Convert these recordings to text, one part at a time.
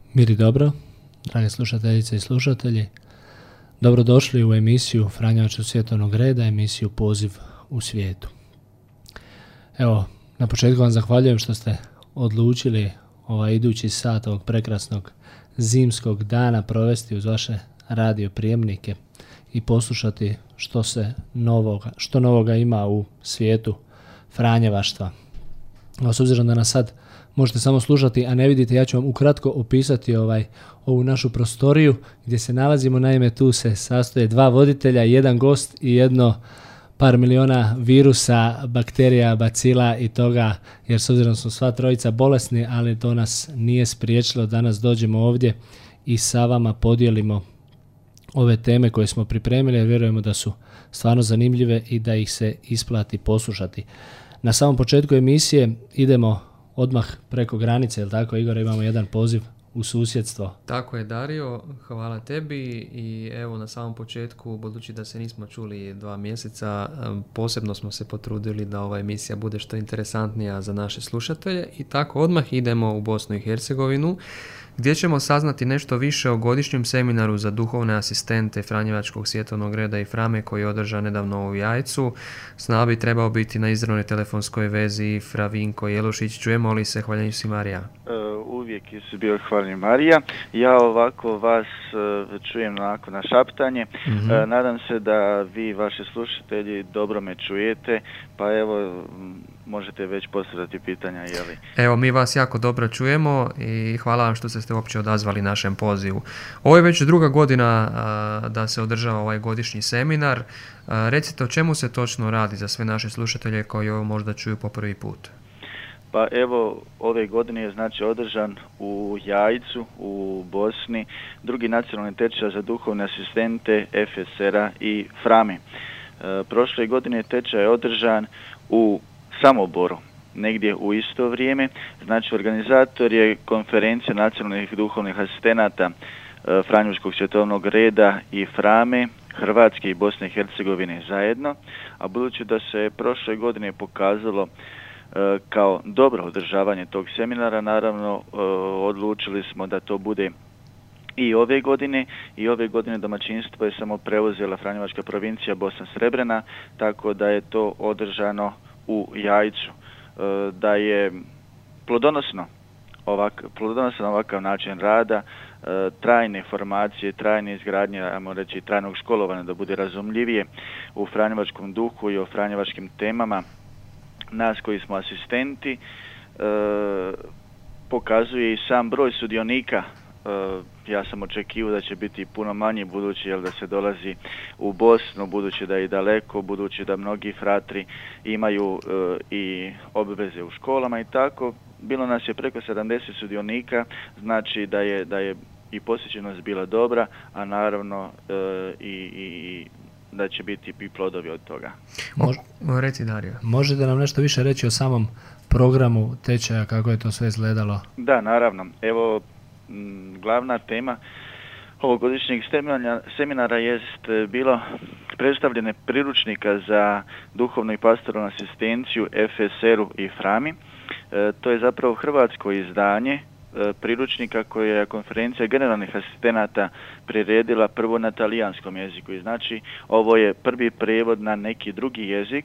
Mir i dobro, drage slušateljice i slušatelji. Dobrodošli u emisiju Franjevačkog svjetovnog reda, emisiju Poziv u svijetu. Evo, na početku vam zahvaljujem što ste odlučili ovaj idući sat ovog prekrasnog zimskog dana provesti uz vaše radio prijemnike i poslušati što novoga ima u svijetu franjevaštva. S obzirom da nas sad možete samo slušati, a ne vidite, ja ću vam ukratko opisati ovu našu prostoriju gdje se nalazimo. Naime, tu se sastoje dva voditelja, jedan gost i jedno par miliona virusa, bakterija, bacila i toga, jer s obzirom smo sva trojica bolesni, ali to nas nije spriječilo da danas dođemo ovdje i sa vama podijelimo ove teme koje smo pripremili, jer vjerujemo da su stvarno zanimljive i da ih se isplati poslušati. Na samom početku emisije idemo odmah preko granice, jel tako, Igor, imamo jedan poziv u susjedstvo. Tako je, Dario, hvala tebi i evo na samom početku, budući da se nismo čuli 2 mjeseca, posebno smo se potrudili da ova emisija bude što interesantnija za naše slušatelje i tako odmah idemo u Bosnu i Hercegovinu, gdje ćemo saznati nešto više o godišnjem seminaru za duhovne asistente Franjevačkog svjetovnog reda i Frame koji je održan nedavno u Jajcu. S nama bi trebao biti na izravnoj telefonskoj vezi Fra Vinko Jelušić. Čujemo li se? Hvaljenju si, Marija. Uvijek si bio hvaljen, Marija. Ja ovako vas čujem onako na šaptanje. Nadam se da vi, vaši slušatelji, dobro me čujete, pa evo možete već postavljati pitanja, jeli? Evo, mi vas jako dobro čujemo i hvala vam što ste se uopće odazvali našem pozivu. Ovo je već druga godina da se održava ovaj godišnji seminar. Recite o čemu se točno radi za sve naše slušatelje koji ovo možda čuju po prvi put. Pa evo, ove godine je znači održan u Jajcu, u Bosni, drugi nacionalni tečaj za duhovne asistente FSR-a i Frame. Prošle godine je tečaj održan u Samoboru, negdje u isto vrijeme. Znači, organizator je konferencija nacionalnih duhovnih asistenata Franjevačkog svjetovnog reda i Frame, Hrvatske i Bosne i Hercegovine zajedno, a budući da se prošle godine pokazalo kao dobro održavanje tog seminara, naravno odlučili smo da to bude i ove godine. I ove godine domaćinstvo je samo preuzela Franjevačka provincija Bosna Srebrena, tako da je to održano u Jajcu. Da je plodonosan ovakav način rada, trajne formacije, trajne izgradnje, ajmo reći trajnog školovanja, da bude razumljivije u franjevačkom duhu i o franjevačkim temama, nas koji smo asistenti, pokazuje i sam broj sudionika. Ja sam očekivao da će biti puno manje, budući da se dolazi u Bosnu, budući da je daleko, budući da mnogi fratri imaju i obveze u školama i tako. Bilo nas je preko 70 sudionika, znači da je i posjećenost bila dobra, a naravno i da će biti i plodovi od toga. Reci, Dario. Možete nam nešto više reći o samom programu tečaja, kako je to sve izgledalo? Da, naravno. Evo, glavna tema ovogodišnjeg seminara jest bilo predstavljene priručnika za duhovnu i pastoralnu asistenciju FSR-u i Frami. To je zapravo hrvatsko izdanje priručnika koje je konferencija generalnih asistenata priredila prvo na talijanskom jeziku. I znači, ovo je prvi prijevod na neki drugi jezik.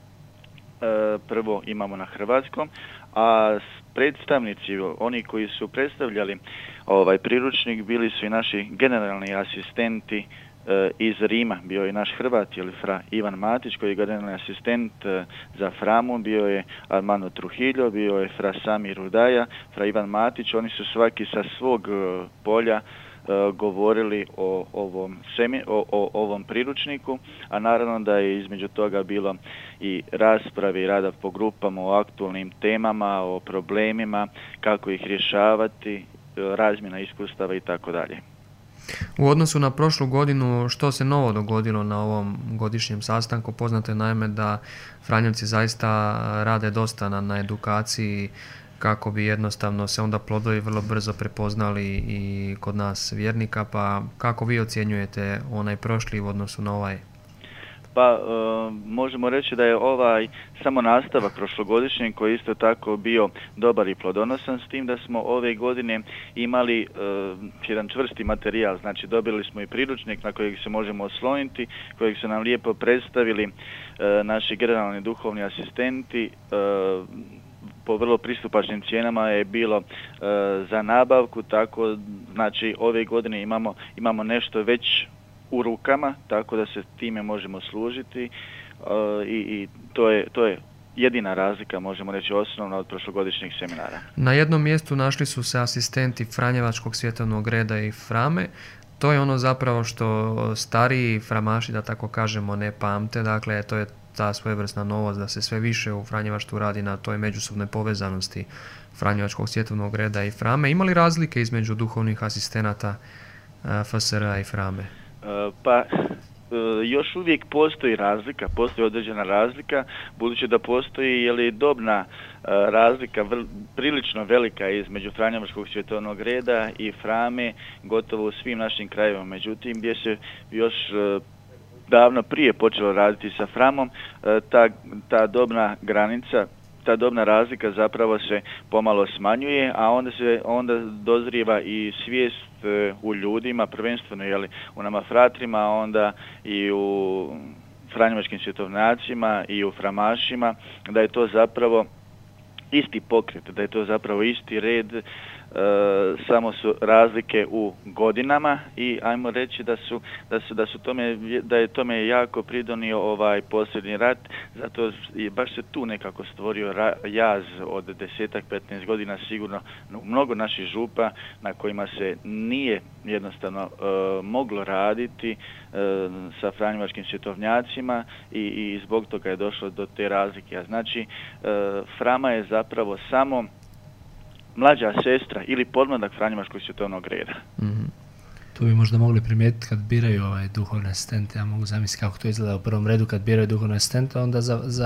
Prvo imamo na hrvatskom, a predstavnici, oni koji su predstavljali ovaj priručnik, bili su i naši generalni asistenti iz Rima. Bio je naš Hrvat, ili Fra Ivan Matić, koji je generalni asistent za Framu, bio je Armando Trujillo, bio je Fra Samir Rudaja, Fra Ivan Matić. Oni su svaki sa svog polja govorili o ovom priručniku, a naravno da je između toga bilo i rasprave i rada po grupama o aktualnim temama, o problemima, kako ih rješavati, razmjena iskustava i tako dalje. U odnosu na prošlu godinu, što se novo dogodilo na ovom godišnjem sastanku? Poznato je naime da Franjevci zaista rade dosta na edukaciji kako bi jednostavno se onda plodovi vrlo brzo prepoznali i kod nas vjernika, pa kako vi ocjenjujete onaj prošli u odnosu na ovaj? Pa možemo reći da je ovaj samo nastavak prošlogodišnjeg koji isto tako bio dobar i plodonosan, s tim da smo ove godine imali jedan čvrsti materijal, znači dobili smo i priručnik na kojeg se možemo osloniti, kojeg su nam lijepo predstavili naši generalni duhovni asistenti. Po vrlo pristupačnim cijenama je bilo za nabavku, tako znači ove godine imamo nešto već u rukama, tako da se time možemo služiti i to je jedina razlika, možemo reći osnovna, od prošlogodišnjeg seminara. Na jednom mjestu našli su se asistenti Franjevačkog svjetovnog reda i Frame. To je ono zapravo što stariji framaši, da tako kažemo, ne pamte, dakle to je ta svojevrsna novost da se sve više u Franjevaštvu radi na toj međusobnoj povezanosti Franjevačkog svjetovnog reda i Frame. Ima li razlike između duhovnih asistenata FSR-a i Frame? Pa još uvijek postoji određena razlika, budući da postoji dobna razlika prilično velika između Franjevačkog svjetovnog reda i Frame gotovo u svim našim krajevima. Međutim, gdje se još davno prije počelo raditi sa Framom, ta dobna granica, ta dobna razlika zapravo se pomalo smanjuje, a onda dozrijeva i svijest u ljudima, prvenstveno u nama fratrima, a onda i u franjevačkim svjetovnjacima i u framašima, da je to zapravo isti pokret, da je to zapravo isti red, samo su razlike u godinama i ajmo reći da je tome jako pridonio ovaj posljednji rat, zato je baš se tu nekako stvorio jaz od 10-15 godina sigurno u mnogo naših župa na kojima se nije jednostavno moglo raditi sa franjevačkim svjetovnjacima i zbog toga je došlo do te razlike. Znači, Frama je zapravo samo mlađa sestra ili podmladak Franjevačkog svjetovnog reda. Mm-hmm. To bi možda mogli primijetiti kad biraju duhovne asistente. Ja mogu zamisliti kako to izgleda u prvom redu kad biraju duhovne asistente, onda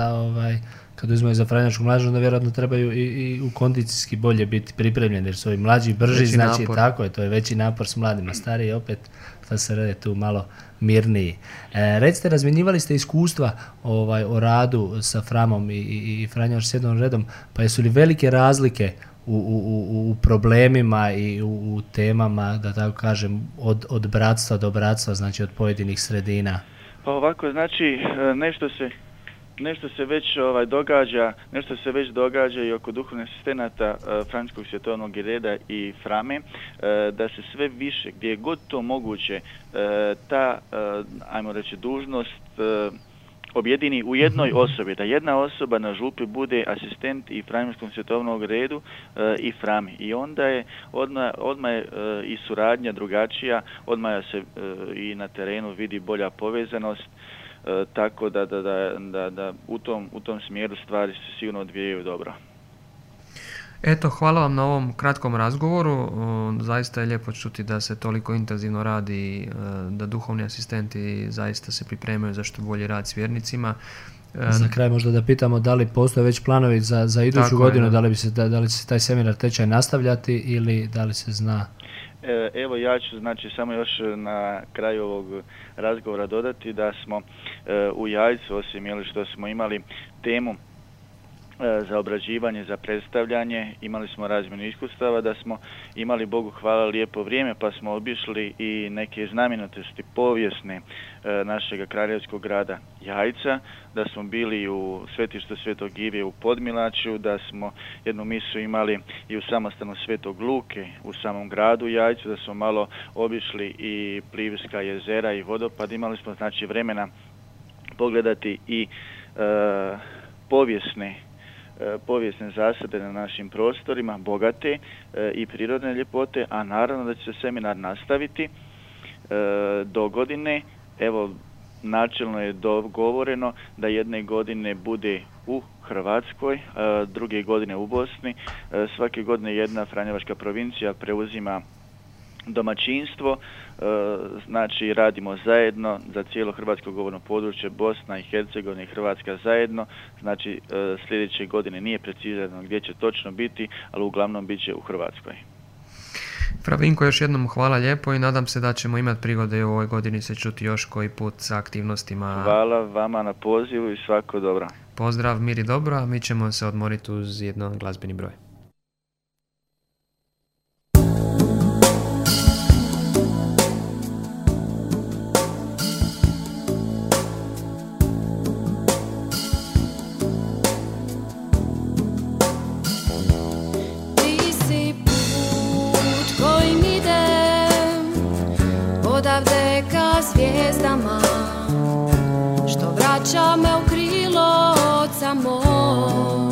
kad uzimaju za Franjevačku mlađu, onda vjerojatno trebaju i u kondicijski bolje biti pripremljeni, jer su ovi mlađi brži, veći znači napor. Tako je, to je veći napor s mladima. Stariji opet FSR je tu malo mirniji. Recite, razmjenjivali ste iskustva o radu sa Framom i Franjevačkim svjetovnim redom, pa jesu li velike razlike u problemima i u temama, da tako kažem, od bratstva do bratstva, znači od pojedinih sredina? Pa ovako, znači nešto se već događa i oko duhovnih asistenata Franjevačkog svjetovnog reda i Frame, da se sve više, gdje je god to moguće, ta, ajmo reći, dužnost objedini u jednoj osobi, da jedna osoba na župi bude asistent i Franjevačkom svjetovnog redu i Frami. I onda je odmah je i suradnja drugačija, odmah se i na terenu vidi bolja povezanost, tako da u tom smjeru stvari se sigurno odvijaju dobro. Eto, hvala vam na ovom kratkom razgovoru. Zaista je lijepo čuti da se toliko intenzivno radi, da duhovni asistenti zaista se pripremaju za što bolji rad s vjernicima. Za kraj možda da pitamo da li postoje već planovi za iduću godinu, da li će se taj seminar tečaj nastavljati ili da li se zna? Evo, ja ću samo još na kraju ovog razgovora dodati da smo u Jajcu, osim što smo imali temu za obrađivanje, za predstavljanje, imali smo razmjenu iskustava, da smo imali, Bogu hvala, lijepo vrijeme, pa smo obišli i neke znamenitosti povijesne našega kraljevskog grada Jajca, da smo bili u svetištu Svetog Ive u Podmilačju, da smo jednu misu imali i u samostanu Svetog Luke u samom gradu Jajcu, da smo malo obišli i Plivska jezera i vodopad. Imali smo vremena pogledati i povijesne zasade na našim prostorima, bogate i prirodne ljepote, a naravno da će se seminar nastaviti do godine. Evo, načelno je dogovoreno da jedne godine bude u Hrvatskoj, druge godine u Bosni. Svake godine jedna franjevačka provincija preuzima domaćinstvo, znači radimo zajedno za cijelo hrvatsko govorno područje, Bosna i Hercegovina i Hrvatska zajedno, znači sljedeće godine nije precizirano gdje će točno biti, ali uglavnom bit će u Hrvatskoj. Pravinko, još jednom hvala lijepo i nadam se da ćemo imati prigode u ovoj godini se čuti još koji put sa aktivnostima. Hvala vama na pozivu i svako dobro. Pozdrav, mir i dobro, a mi ćemo se odmoriti uz jedan glazbeni broj. Odavde ka zvijezdama, što vraća me u krilo oca moj.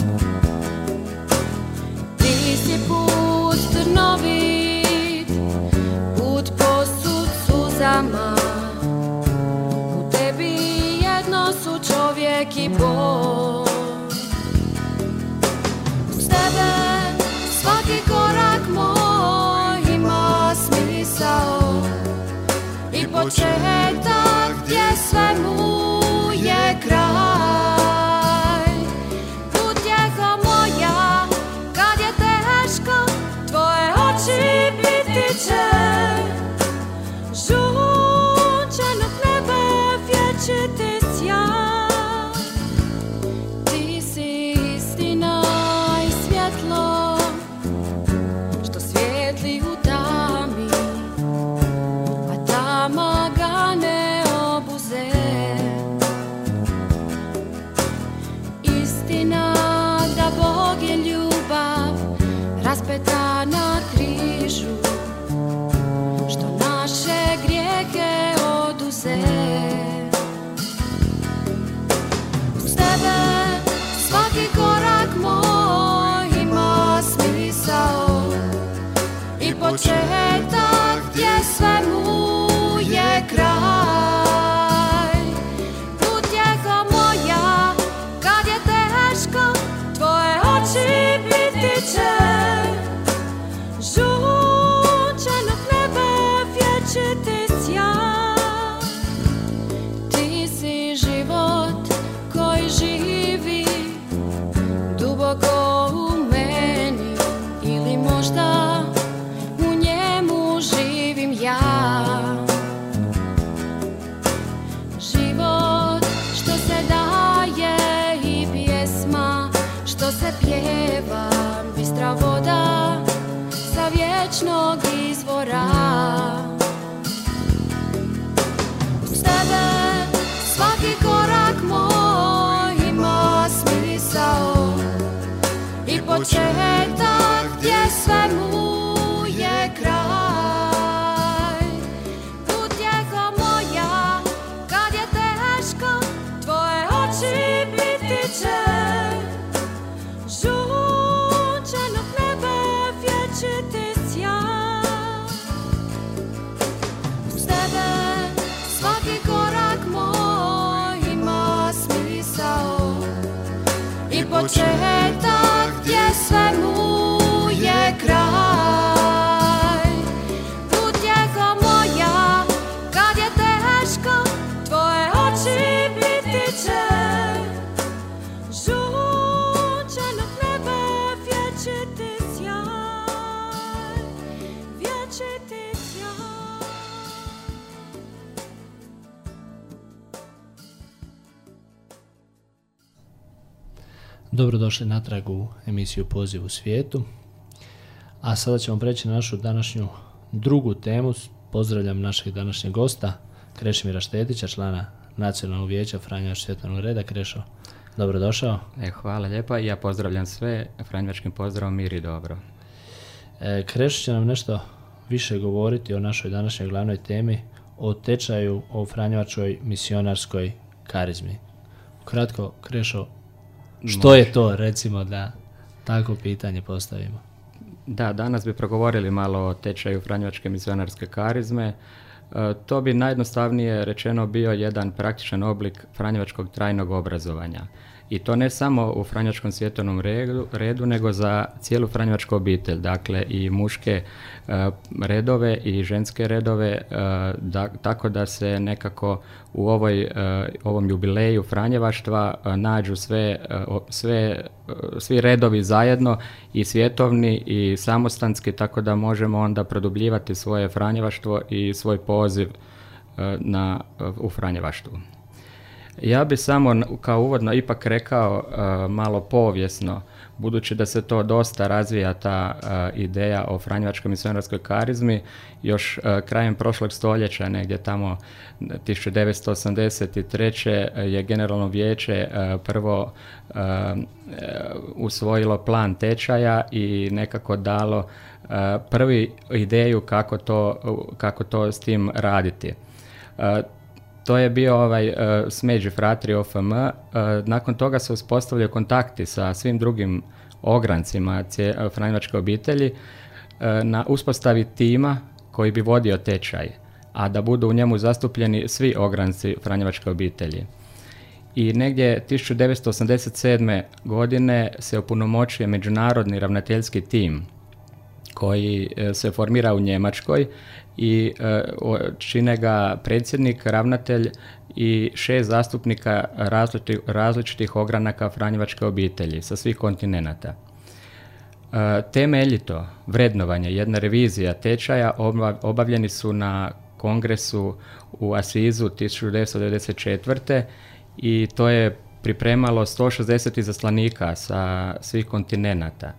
Ti si put trnovit, put posut suzama. U tebi jedno su čovjek i Bog. Uz tebe svaki korak moj ima smisao i početak gdje svemu je kraj. Utjeha moja, kad je teško, tvoje oči biti će. Žučanog neba vječiti sjaj. Ti si istina i svjetlo, što svijetli u tami, a tama ga ne obuze. Istina da Bog je ljubav, raspeta na križu, što naše grijehe oduze. Uz tebe svaki korak moj ima smisao i početak gdje svemu je kraj. Utjeha moja, kad je teško, tvoje oči biti će. Žučanog neba vječiti sjaj. Ti si život koji živi duboko u meni, ili možda u njemu živim ja. Život što se daje i pjesma što se pjeva, bistra voda sa vječnog izvora. Uz tebe svaki korak moj ima smisao i početak gdje svemu je kraj. Utjeha moja, kad je teško, tvoje oči biti će. Žučanog neba vječiti sjaj. Uz tebe svaki korak moj ima smisao i početak gdje svemu je kraj. Utjeha moja, kad je teško, tvoje oči biti će. Žučanog neba vječiti sjaj, vječiti sjaj. Dobrodošli natrag u emisiju Poziv u svijetu. A sada ćemo preći na našu današnju drugu temu. Pozdravljam našeg današnjeg gosta, Krešimira Štetića, člana Nacionalnog vijeća Franjevačkog svjetovnog reda. Krešo, dobrodošao. Hvala lijepa i ja pozdravljam sve franjevačkim pozdravom, mir i dobro. Krešo će nam nešto više govoriti o našoj današnjoj glavnoj temi, o tečaju o franjevačkoj misionarskoj karizmi. Kratko, Krešo, što je to, recimo, da tako pitanje postavimo? Da, danas bi progovorili malo o tečaju franjevačke misionarske karizme. To bi najjednostavnije rečeno bio jedan praktičan oblik franjevačkog trajnog obrazovanja. I to ne samo u franjevačkom svjetovnom redu, nego za cijelu franjevačku obitelj. Dakle, i muške redove i ženske redove, tako da se nekako u ovom jubileju franjevaštva nađu svi redovi zajedno, i svjetovni i samostanski, tako da možemo onda produbljivati svoje franjevaštvo i svoj poziv u franjevaštvu. Ja bi samo kao uvodno ipak rekao malo povijesno, budući da se to dosta razvija, ta ideja o franjevačkoj misionarskoj karizmi, još krajem prošlog stoljeća, negdje tamo 1983. je Generalno vijeće prvo usvojilo plan tečaja i nekako dalo prvi ideju kako to s tim raditi. To je bio Smeđi fratri OFM. Nakon toga se uspostavljaju kontakti sa svim drugim ograncima franjevačke obitelji na uspostavi tima koji bi vodio tečaj, a da budu u njemu zastupljeni svi ogranci franjevačke obitelji. I negdje 1987. godine se opunomoćuje međunarodni ravnateljski tim koji se formira u Njemačkoj i čine ga predsjednik, ravnatelj i 6 zastupnika različitih ogranaka franjevačke obitelji sa svih kontinenata. Temeljito vrednovanje, jedna revizija tečaja obavljeni su na kongresu u Asizu 1994. i to je pripremalo 160 izaslanika sa svih kontinenata.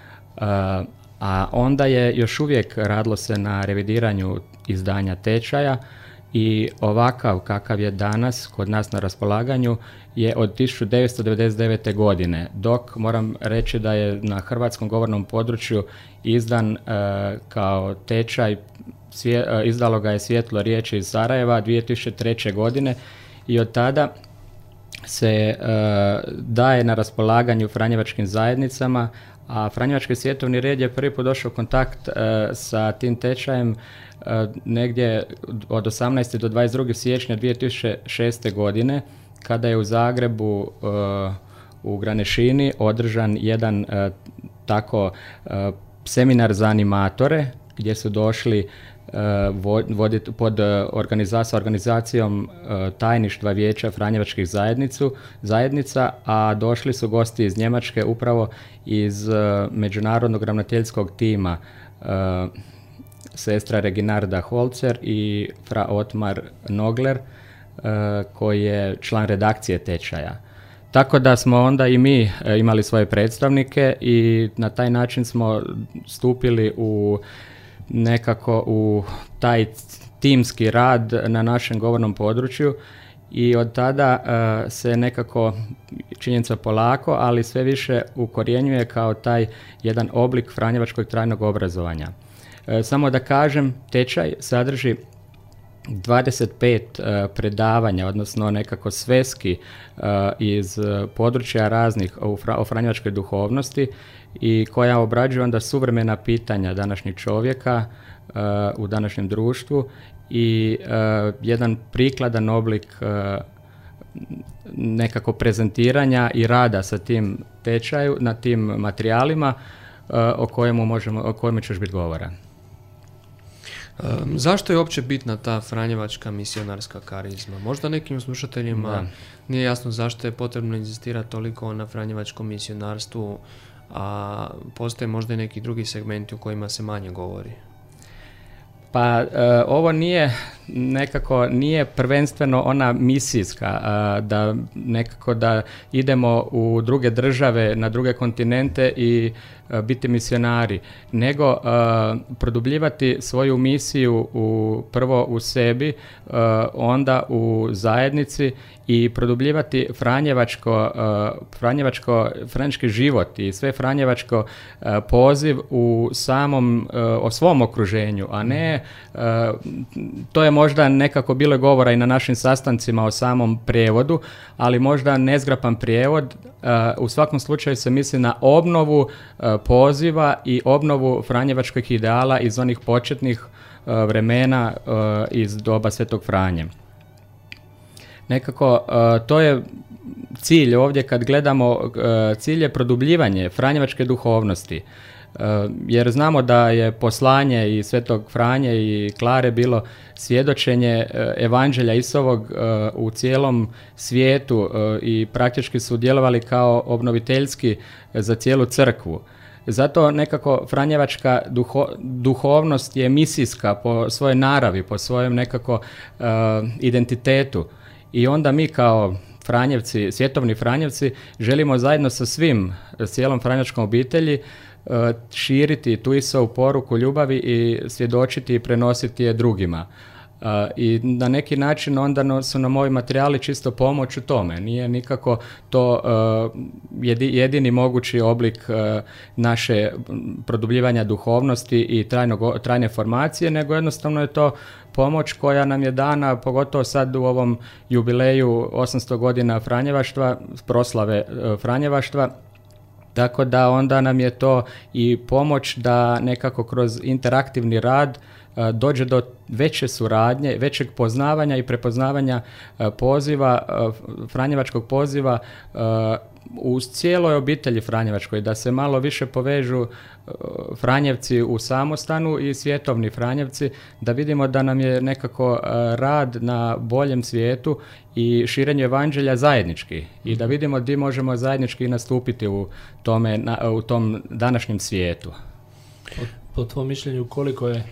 A onda je još uvijek radilo se na revidiranju izdanja tečaja i ovakav kakav je danas kod nas na raspolaganju je od 1999. godine, dok moram reći da je na hrvatskom govornom području izdan kao tečaj, izdalo ga je Svjetlo riječi iz Sarajeva 2003. godine i od tada se daje na raspolaganju franjevačkim zajednicama, a franjevački svjetovni red je prvi put došao u kontakt sa tim tečajem negdje od 18. do 22. siječnja 2006. godine, kada je u Zagrebu u Granešini održan jedan seminar za animatore, gdje su došli voditi pod organizacijom tajništva Vijeća franjevačkih zajednica, a došli su gosti iz Njemačke, upravo iz međunarodnog ravnateljskog tima, sestra Reginarda Holzer i fra Otmar Nogler, koji je član redakcije tečaja. Tako da smo onda i mi imali svoje predstavnike i na taj način smo stupili nekako u taj timski rad na našem govornom području i od tada se nekako činjenica polako, ali sve više ukorjenjuje kao taj jedan oblik franjevačkog trajnog obrazovanja. Samo da kažem, tečaj sadrži 25 predavanja, odnosno nekako sveski iz područja raznih o franjevačkoj duhovnosti i koja obrađuje onda suvremena pitanja današnjeg čovjeka u današnjem društvu i jedan prikladan oblik nekako prezentiranja i rada sa tim tečaju, na tim materijalima o kojemu će još biti govora. Zašto je uopće bitna ta franjevačka misionarska karizma? Možda nekim slušateljima nije jasno zašto je potrebno inzistirati toliko na franjevačkom misionarstvu, a postoje možda i neki drugi segmenti u kojima se manje govori. Pa ovo nije prvenstveno ona misijska, da idemo u druge države, na druge kontinente i biti misionari, nego produbljivati svoju misiju prvo u sebi, onda u zajednici i produbljivati franjevački život i sve franjevačko poziv u o svom okruženju, a ne, to je možda nekako bilo govora i na našim sastancima o samom prijevodu, ali možda nezgrapan prijevod. U svakom slučaju se misli na obnovu poziva i obnovu franjevačkih ideala iz onih početnih vremena iz doba Svetog Franje. Nekako to je cilj ovdje kad gledamo, cilj je produbljivanje franjevačke duhovnosti. Jer znamo da je poslanje i Svetog Franje i Klare bilo svjedočenje evanđelja Isovog u cijelom svijetu i praktički su djelovali kao obnoviteljski za cijelu crkvu. Zato nekako franjevačka duhovnost je misijska po svojoj naravi, po svojem nekako identitetu. I onda mi kao Franjevci, svjetovni Franjevci, želimo zajedno sa cijelom franjevačkom obitelji širiti tu Isovu poruku ljubavi i svjedočiti i prenositi je drugima. I na neki način onda su nam ovi materijali čisto pomoć u tome. Nije nikako to jedini mogući oblik naše produbljivanja duhovnosti i trajne formacije, nego jednostavno je to pomoć koja nam je dana, pogotovo sad u ovom jubileju 800 godina Franjevaštva, proslave Franjevaštva. Tako da onda nam je to i pomoć da nekako kroz interaktivni rad dođe do veće suradnje, većeg poznavanja i prepoznavanja poziva, franjevačkog poziva u cijeloj obitelji franjevačkoj, da se malo više povežu Franjevci u samostanu i svjetovni Franjevci, da vidimo da nam je nekako rad na boljem svijetu i širenje evanđelja zajednički i da vidimo gdje možemo zajednički nastupiti u tom današnjem svijetu. Po tvom mišljenju koliko je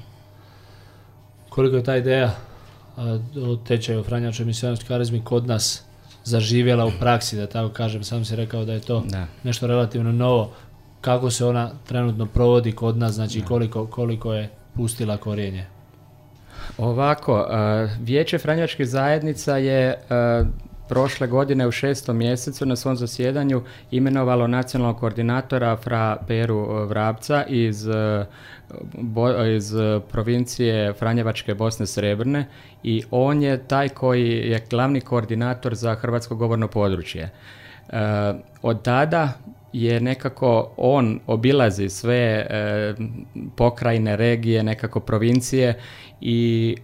ta ideja o tečaju franjevačkoj misionarskoj karizmi kod nas zaživjela u praksi, da tako kažem, sam si rekao da je to nešto relativno novo, kako se ona trenutno provodi kod nas, znači koliko je pustila korijenje? Ovako, Vijeće franjevačkih zajednica je prošle godine u 6. mjesecu na svom zasjedanju imenovalo nacionalnog koordinatora Fra Peru Vrapca iz provincije Franjevačke Bosne Srebrne i on je taj koji je glavni koordinator za hrvatsko govorno područje. Od tada je nekako on obilazi sve pokrajine, regije, nekako provincije i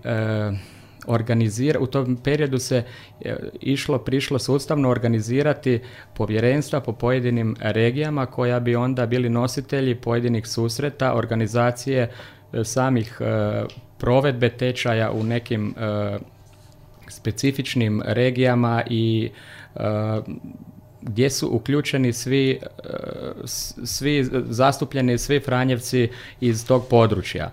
u tom periodu se prišlo sustavno organizirati povjerenstva po pojedinim regijama koja bi onda bili nositelji pojedinih susreta, organizacije samih provedbe tečaja u nekim specifičnim regijama i gdje su uključeni svi zastupljeni, svi Franjevci iz tog područja.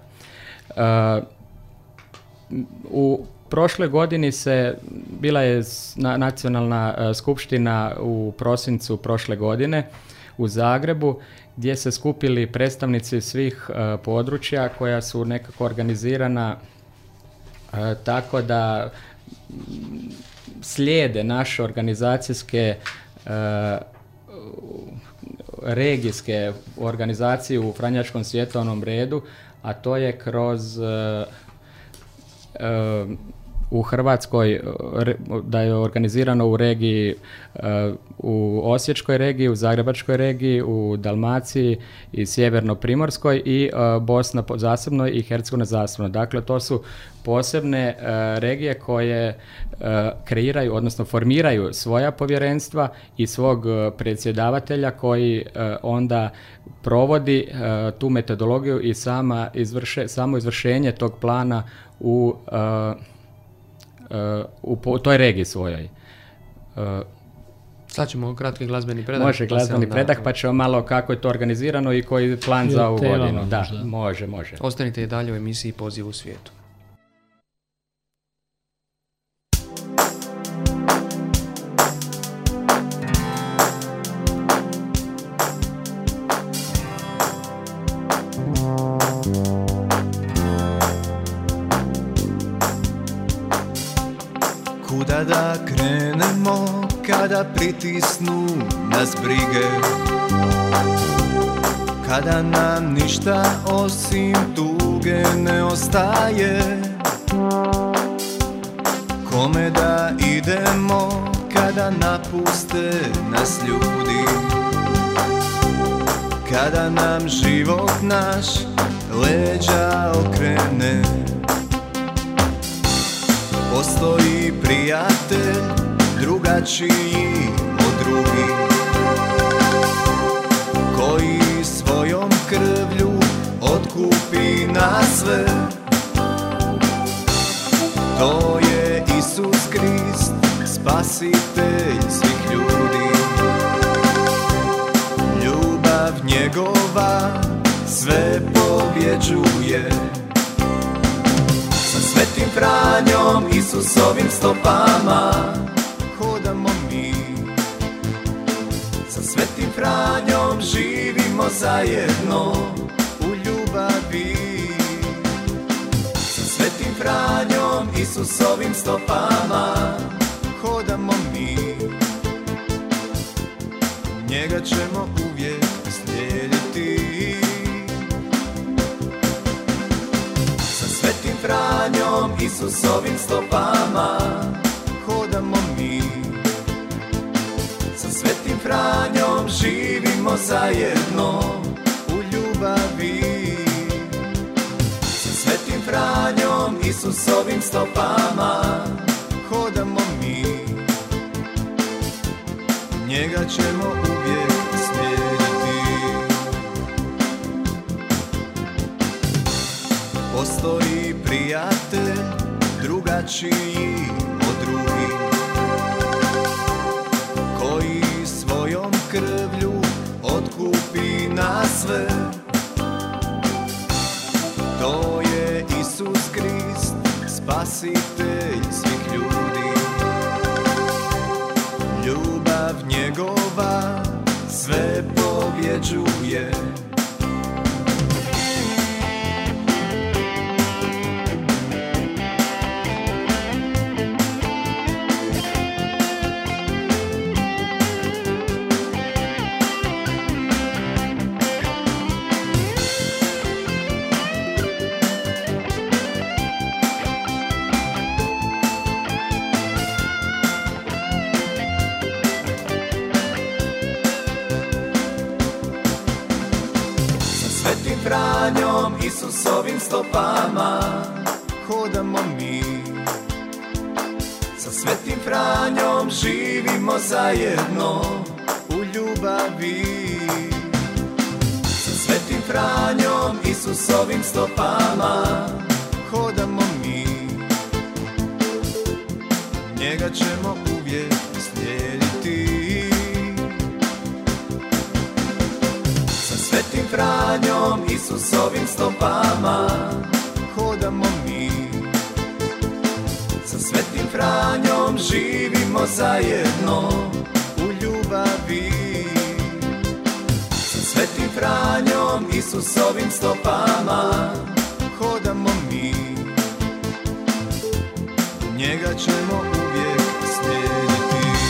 U prošle godini bila je nacionalna skupština u prosincu prošle godine u Zagrebu, gdje se skupili predstavnici svih područja koja su nekako organizirana tako da slijede naše organizacijske regijske organizacije u franjevačkom svjetovnom redu, a to je kroz u Hrvatskoj da je organizirano u regiji, u Osječkoj regiji, u Zagrebačkoj regiji, u Dalmaciji i Sjeverno-Primorskoj i Bosna zasebno i Hercegovina zasebno. Dakle, to su posebne regije koje kreiraju, odnosno formiraju svoja povjerenstva i svog predsjedavatelja koji onda provodi tu metodologiju i samo izvršenje tog plana u toj regiji svojoj. Sad ćemo kratki glazbeni predah. Može glazbeni predah, pa ćemo malo kako je to organizirano i koji je plan za ovu godinu. Da, može. Ostanite i dalje u emisiji Poziv u svijetu. Kuda da krenemo kada pritisnu nas brige, kada nam ništa osim tuge ne ostaje, kome da idemo kada napuste nas ljudi, kada nam život naš leđa okrene. Postoji prijatelj, drugačiji od drugih, koji svojom krvlju otkupi nas sve. To je Isus Krist, spasitelj svih ljudi. Ljubav njegova sve pobjeđuje. Sa Svetim Franjom, Isusovim stopama hodamo mi. Sa Svetim Franjom živimo zajedno u ljubavi. Sa Svetim Franjom, Isusovim stopama hodamo mi. Njega ćemo uvijek slijediti. Sa Svetim Franjom, Isusovim stopama hodamo mi. Sa Svetim Franjom živimo zajedno u ljubavi. Sa Svetim Franjom, Isusovim stopama hodamo mi. Njega ćemo uvijek slijediti. Postoji prijatelj drugačiji od drugih, koji svojom krvlju otkupi nas sve. To je Isus Krist, spasitelj svih ljudi. Ljubav njegova sve pobjeđuje. Franjom, Isusovim stopama hodamo mi. Sa Svetim Franjom živimo zajedno u ljubavi. Sa Svetim Franjom, Isusovim stopama hodamo mi. Njega ćemo uvijek slijediti. Sa Svetim Franjom, Isusovim stopama hodamo mi. Sa Svetim Franjom živimo zajedno u ljubavi. Sa Svetim Franjom, Isusovim stopama hodamo mi. Njega ćemo uvijek slijediti.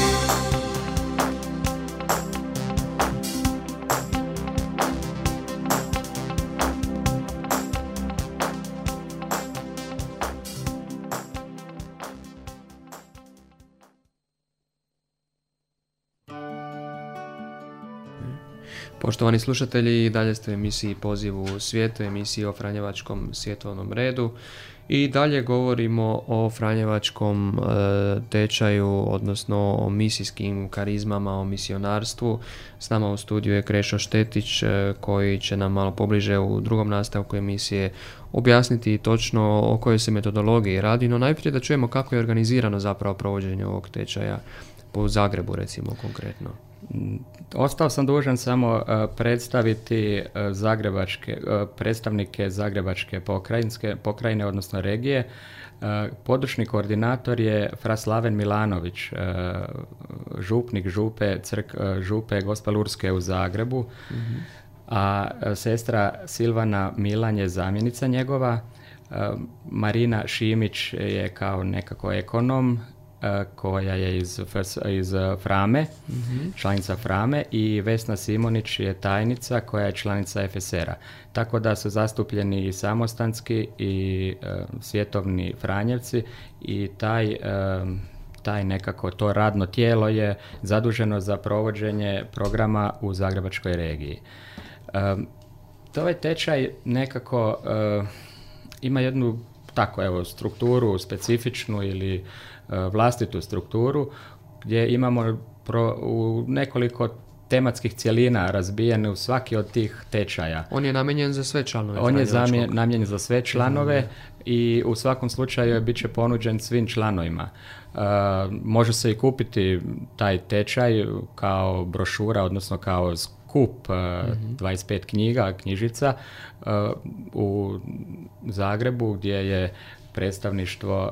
Poštovani slušatelji, i dalje ste u emisiji Poziv u svijetu, emisiji o Franjevačkom svjetovnom redu i dalje govorimo o Franjevačkom tečaju, odnosno o misijskim karizmama, o misionarstvu. S nama u studiju je Krešo Štetić koji će nam malo pobliže u drugom nastavku emisije objasniti točno o kojoj se metodologiji radi, no najprije da čujemo kako je organizirano zapravo provođenje ovog tečaja po Zagrebu, recimo konkretno. Ostao sam dužan samo predstaviti predstavnike Zagrebačke pokrajine, odnosno regije. Područni koordinator je fra Slaven Milanović, župnik župe Gospe Lurske u Zagrebu, a sestra Silvana Milan je zamjenica njegova. Marina Šimić je kao nekako ekonom, koja je iz Frame, članica Frame, i Vesna Simonić je tajnica koja je članica FSR-a. Tako da su zastupljeni i samostanski i svjetovni Franjevci i taj nekako to radno tijelo je zaduženo za provođenje programa u Zagrebačkoj regiji. Ovaj tečaj nekako ima jednu strukturu specifičnu ili vlastitu strukturu gdje imamo u nekoliko tematskih cjelina razbijene u svaki od tih tečaja. On je namijenjen za sve članove. On je namijenjen za sve članove i u svakom slučaju bit će ponuđen svim članovima. Može se i kupiti taj tečaj kao brošura, odnosno kao skup 25 knjiga, knjižica u Zagrebu gdje je predstavništvo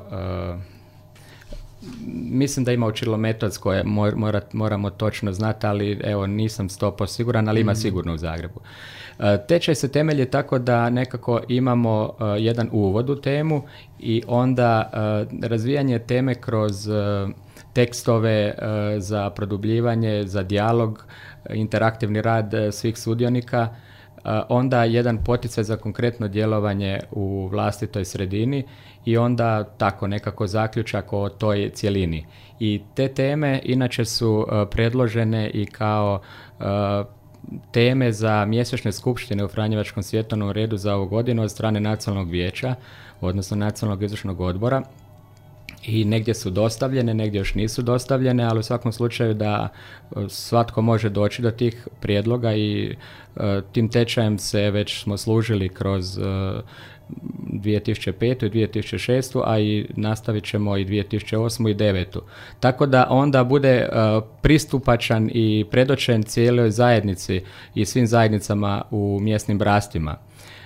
mislim da ima u Čilometodskoj, moramo točno znati, ali evo nisam 100% siguran, ali ima sigurno u Zagrebu. Tečaj se temelji tako da nekako imamo jedan uvod u temu i onda razvijanje teme kroz tekstove za produbljivanje, za dijalog, interaktivni rad svih sudionika, onda jedan poticaj za konkretno djelovanje u vlastitoj sredini i onda tako nekako zaključak o toj cjelini. I te teme inače su predložene i kao teme za mjesečne skupštine u Franjevačkom svjetovnom redu za ovu godinu od strane Nacionalnog vijeća, odnosno Nacionalnog izvršnog odbora. I negdje su dostavljene, negdje još nisu dostavljene, ali u svakom slučaju da svatko može doći do tih prijedloga i tim tečajem se već smo služili kroz 2005. i 2006. a i nastavit ćemo i 2008. i 2009. Tako da onda bude pristupačan i predočen cijeloj zajednici i svim zajednicama u mjesnim brastima.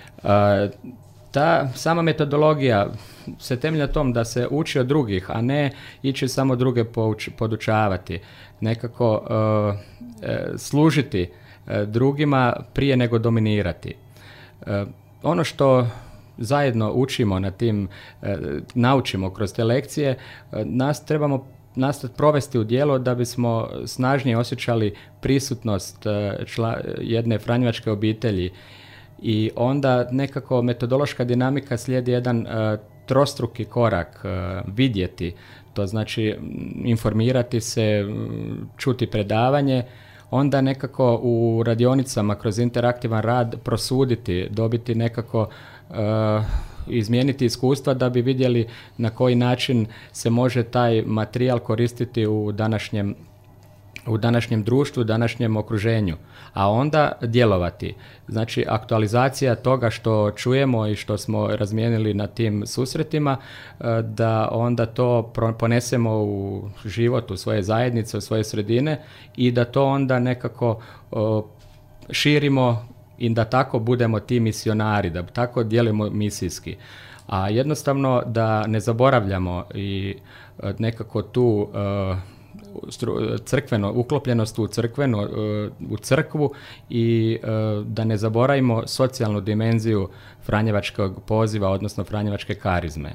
Ta sama metodologija se temelji na tom da se uči od drugih, a ne ići samo druge podučavati. Nekako služiti drugima prije nego dominirati. Ono što zajedno učimo na tim, naučimo kroz te lekcije, nas trebamo nastati provesti u djelo da bismo snažnije osjećali prisutnost jedne franjevačke obitelji. I onda nekako metodološka dinamika slijedi jedan trostruki korak, vidjeti, to znači informirati se, čuti predavanje, onda nekako u radionicama kroz interaktivan rad prosuditi, dobiti nekako izmijeniti iskustva da bi vidjeli na koji način se može taj materijal koristiti u današnjem društvu, u današnjem okruženju, a onda djelovati. Znači, aktualizacija toga što čujemo i što smo razmijenili na tim susretima, da onda to ponesemo u život, u svoje zajednice, u svoje sredine i da to onda nekako širimo i da tako budemo ti misionari, da tako djelujemo misijski. A jednostavno da ne zaboravljamo i nekako tu crkveno, uklopljenost u crkvu i da ne zaboravimo socijalnu dimenziju franjevačkog poziva, odnosno franjevačke karizme.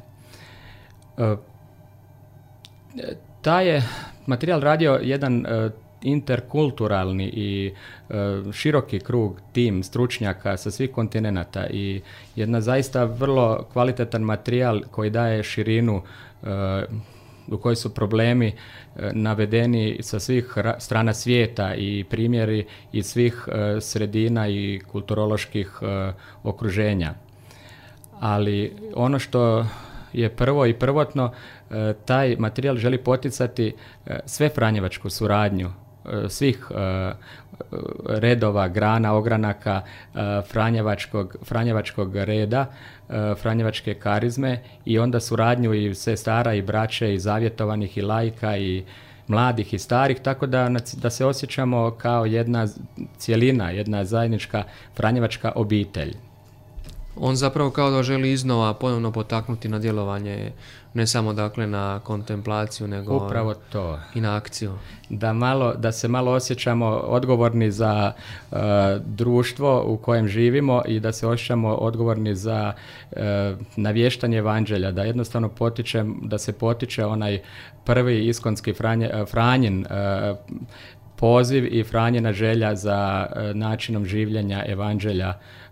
Taj je materijal radio jedan interkulturalni i široki krug tim stručnjaka sa svih kontinenata i jedna zaista vrlo kvalitetan materijal koji daje širinu u kojoj su problemi navedeni sa svih strana svijeta i primjeri iz svih sredina i kulturoloških okruženja. Ali ono što je prvo i prvotno, taj materijal želi poticati sve franjevačku suradnju svih redova, grana, ogranaka franjevačkog reda, franjevačke karizme i onda suradnju i sestara i braće i zavjetovanih i laika i mladih i starih, tako da se osjećamo kao jedna cjelina, jedna zajednička franjevačka obitelj. On zapravo kao da želi iznova ponovno potaknuti na djelovanje, ne samo dakle na kontemplaciju, nego upravo to. I na akciju. Da se malo osjećamo odgovorni za društvo u kojem živimo i da se osjećamo odgovorni za navještanje evanđelja, da jednostavno da se potiče onaj prvi iskonski Franjin poziv i Franjina želja za načinom življenja evanđelja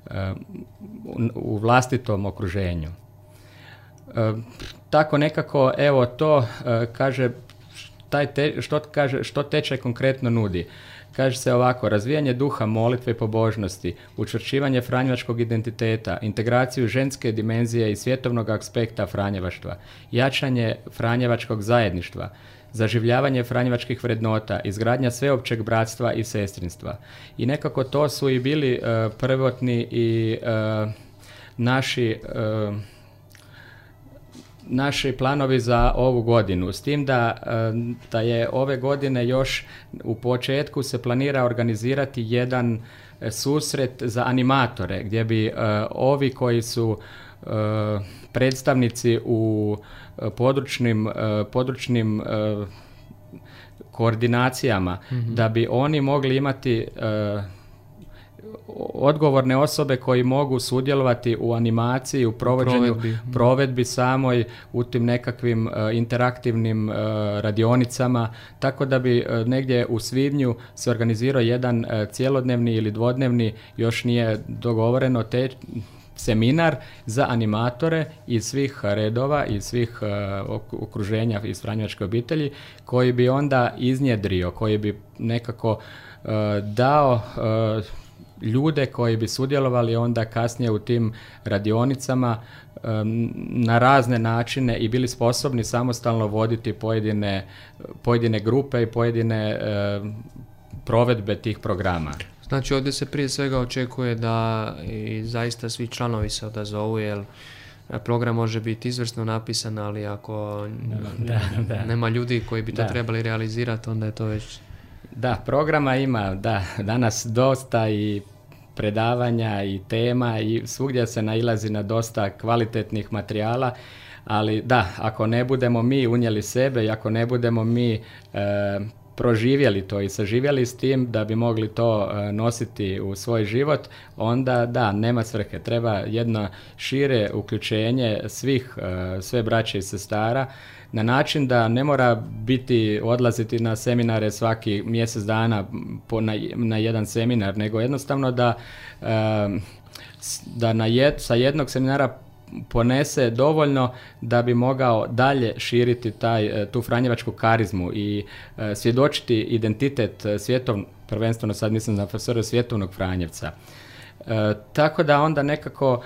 u vlastitom okruženju. Tako nekako, evo to kaže, što tečaj konkretno nudi. Kaže se ovako: razvijanje duha, molitve i pobožnosti, učvršćivanje franjevačkog identiteta, integraciju ženske dimenzije i svjetovnog aspekta franjevaštva, jačanje franjevačkog zajedništva, zaživljavanje franjevačkih vrednota, izgradnja sveopćeg bratstva i sestrinstva. I nekako to su i bili prvotni i naši planovi za ovu godinu, s tim da je ove godine još u početku se planira organizirati jedan susret za animatore, gdje bi ovi koji su predstavnici u područnim koordinacijama, da bi oni mogli imati odgovorne osobe koji mogu sudjelovati u animaciji, u provedbi samoj, u tim nekakvim interaktivnim radionicama, tako da bi negdje u svibnju se organizirao jedan cjelodnevni ili dvodnevni, još nije dogovoreno, seminar za animatore iz svih redova, iz svih okruženja iz franjevačke obitelji, koji bi onda iznjedrio, koji bi nekako dao ljude koji bi sudjelovali onda kasnije u tim radionicama na razne načine i bili sposobni samostalno voditi pojedine grupe i pojedine provedbe tih programa. Znači ovdje se prije svega očekuje da i zaista svi članovi se odazovu, jer program može biti izvrsno napisan, ali ako nema ljudi koji bi to trebali realizirati, onda je to već... Da, programa ima, danas dosta i predavanja i tema i svugdje se nailazi na dosta kvalitetnih materijala, ali ako ne budemo mi unijeli sebe i ako ne budemo mi proživjeli to i saživjeli s tim da bi mogli to nositi u svoj život, onda nema svrhe. Treba jedno šire uključenje sve braće i sestara, na način da ne mora odlaziti na seminare svaki mjesec dana na jedan seminar, nego jednostavno da sa jednog seminara ponese dovoljno da bi mogao dalje širiti tu franjevačku karizmu i svjedočiti identitet prvenstveno sad mislim na profesora svjetovnog Franjevca. Tako da onda nekako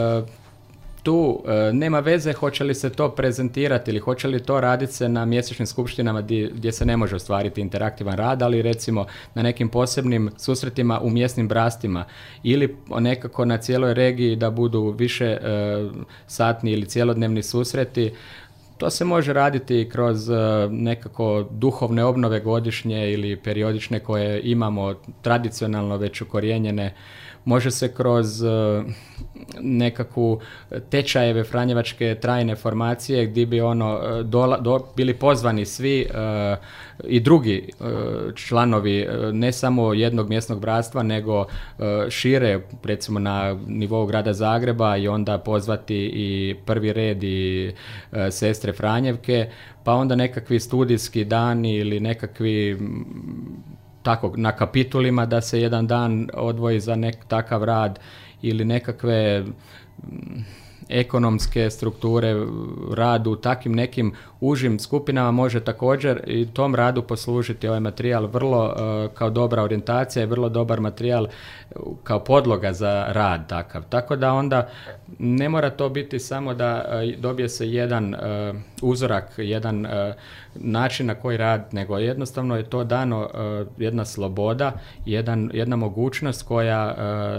tu nema veze hoće li se to prezentirati ili hoće li to raditi se na mjesečnim skupštinama gdje se ne može ostvariti interaktivan rad, ali recimo na nekim posebnim susretima u mjesnim brastima ili nekako na cijeloj regiji da budu više satni ili cjelodnevni susreti. To se može raditi kroz nekako duhovne obnove godišnje ili periodične koje imamo tradicionalno već ukorijenjene. Može se kroz nekakvu tečajeve franjevačke trajne formacije gdje bi bili pozvani svi i drugi članovi ne samo jednog mjesnog bratstva, nego šire, recimo na nivou grada Zagreba, i onda pozvati i prvi red i sestre Franjevke, pa onda nekakvi studijski dani ili nekakvi tako na kapitulima da se jedan dan odvoji za takav rad ili nekakve ekonomske strukture, rad u takvim nekim užim skupinama može također i tom radu poslužiti ovaj materijal vrlo kao dobra orijentacija i vrlo dobar materijal kao podloga za rad takav. Tako da onda ne mora to biti samo da dobije se jedan uzorak, jedan način na koji rad, nego jednostavno je to dano jedna sloboda, jedna mogućnost koja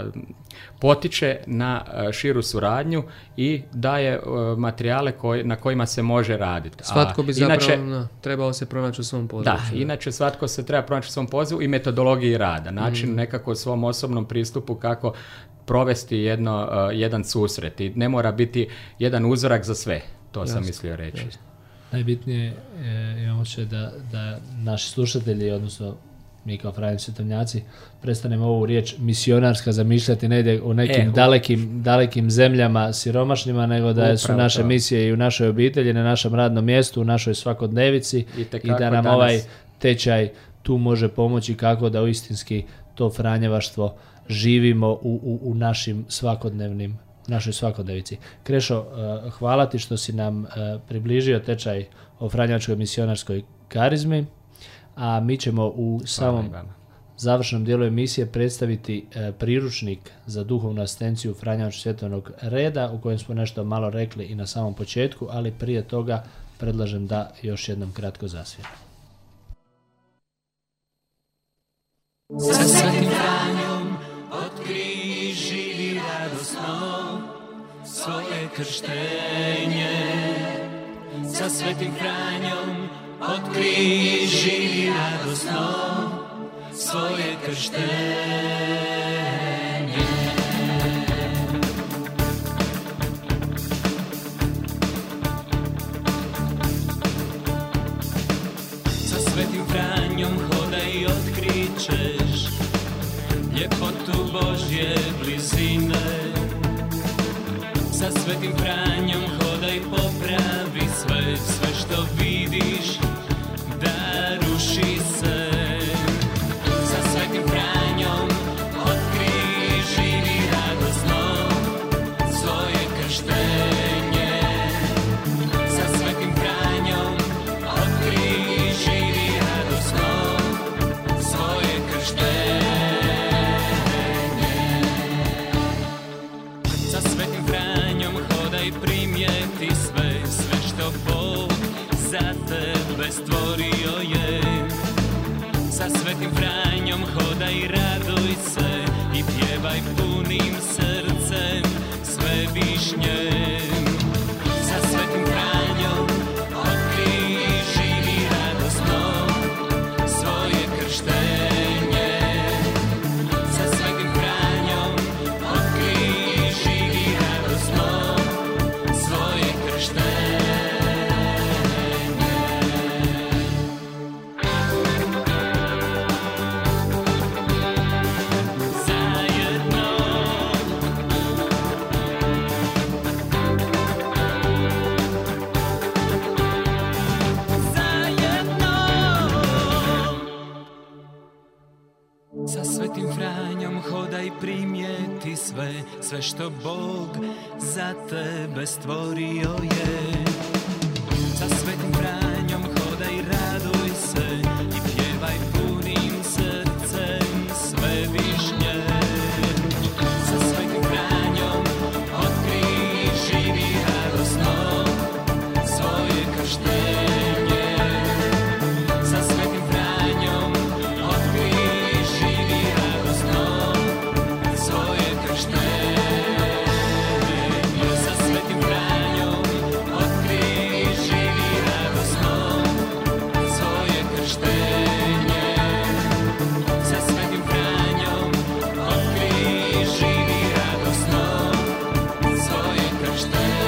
potiče na širu suradnju i daje materijale na kojima se može raditi. Svatko bi zapravo trebao se pronaći u svom pozivu. Da, inače svatko se treba pronaći u svom pozivu i metodologiji rada, način nekako u svom osobnom pristupu kako provesti jedan susret i ne mora biti jedan uzorak za sve, to sam mislio reći. Jasno. Najbitnije imamo će da naši slušatelji, odnosno mi kao franjevački svjetovnjaci, prestanemo ovu riječ misionarska zamišljati negdje u nekim dalekim zemljama siromašnjima, nego da su naše misije i u našoj obitelji, na našem radnom mjestu, u našoj svakodnevici i da nam ovaj tečaj tu može pomoći kako da uistinski to franjevaštvo živimo u našim našoj svakodnevici. Krešo, hvala ti što si nam približio tečaj o franjevačkoj misionarskoj karizmi, a mi ćemo u samom završnom dijelu emisije predstaviti priručnik za duhovnu asistenciju franjevačkog svjetovnog reda, u kojem smo nešto malo rekli i na samom početku, ali prije toga predlažem da još jednom kratko zasvijem. Sa Svetim Franjom otkri živi radosno svoje krštenje. Sa Svetim Franjom otkri živi radosno svoje krštenje. Sa Svetim Franjom hodaj i otkrićeš ljepotu Božje blizine. Sa Svetim Franjom hodaj, popravi sve, sve što vidiš da ruši se. Sa Svetim Franjom otkri živi radosno svoje krštenje. Sa Svetim Franjom otkri živi radosno svoje krštenje. Sa Svetim Franjom hodaj, primijeti sve, sve što Bog za tebe stvorio je. Sa Svetim Franjom hodaj, raduj se i pjevaj punim srcem sve višnje. Sa Svetim Franjom otkri živi radosno svoje krštenje. Sa Svetim Franjom otkri živi radosno svoje krštenje. Sa Svetim Franjom hodaj, primijeti sve, sve što Bog za tebe stvorio je. Sa Svetim Franjom hodaj, raduj se i pjevaj punim srcem sve višnje. Sa Svetim Franjom otkri živi radosno svoje krštenje. Sa Svetim Franjom otkri živi radosno svoje krštenje. Sa Svetim Franjom otkri živi radosno svoje krštenje. Sa Svetim Franjom otkri živi radosno svoje krštenje.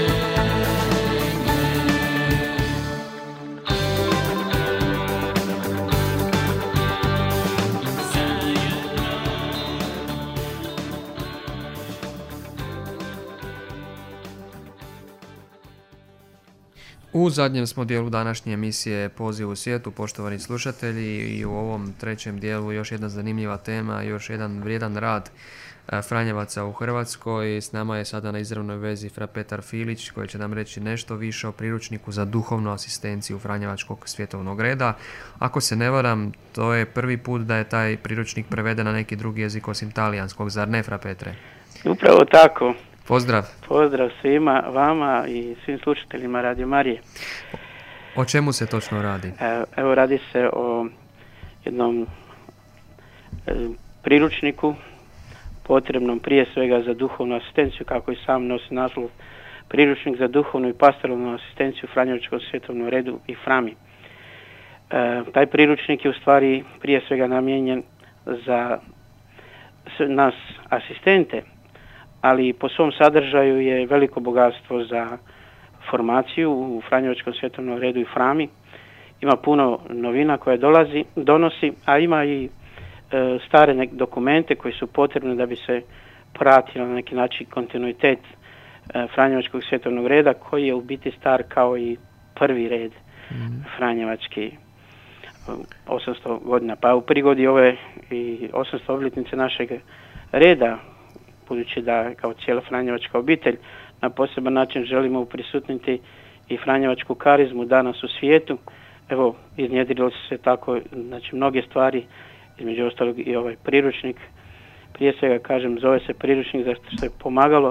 U zadnjem smo dijelu današnje emisije Poziv u svijetu, poštovani slušatelji, i u ovom trećem dijelu još jedna zanimljiva tema, još jedan vrijedan rad Franjevaca u Hrvatskoj. S nama je sada na izravnoj vezi fra Petar Filić koji će nam reći nešto više o priručniku za duhovnu asistenciju Franjevačkog svjetovnog reda. Ako se ne varam, to je prvi put da je taj priručnik preveden na neki drugi jezik osim talijanskog, zar ne, fra Petre? Upravo tako. Pozdrav. Pozdrav svima vama i svim slušateljima Radio Marije. O čemu se točno radi? Evo, radi se o jednom priručniku potrebnom prije svega za duhovnu asistenciju, kako i sam nosi naslov, priručnik za duhovnu i pastoralnu asistenciju Franjevačkom svjetovnom redu i Frami. Taj priručnik je u stvari prije svega namijenjen za nas asistente, ali po svom sadržaju je veliko bogatstvo za formaciju u Franjevačkom svjetovnom redu i Frami. Ima puno novina koje donosi, a ima i stare dokumente koji su potrebni da bi se pratio na neki način kontinuitet Franjevačkog svjetovnog reda, koji je u biti star kao i prvi red Franjevački 800 godina. Pa u prigodi ove i 800 obljetnice našeg reda, budući da kao cijela Franjevačka obitelj na poseban način želimo uprisutniti i Franjevačku karizmu danas u svijetu, evo, iznjedrilo se tako, znači, mnoge stvari, između ostalog i ovaj priručnik. Prije svega, kažem, zove se priručnik zašto je pomagalo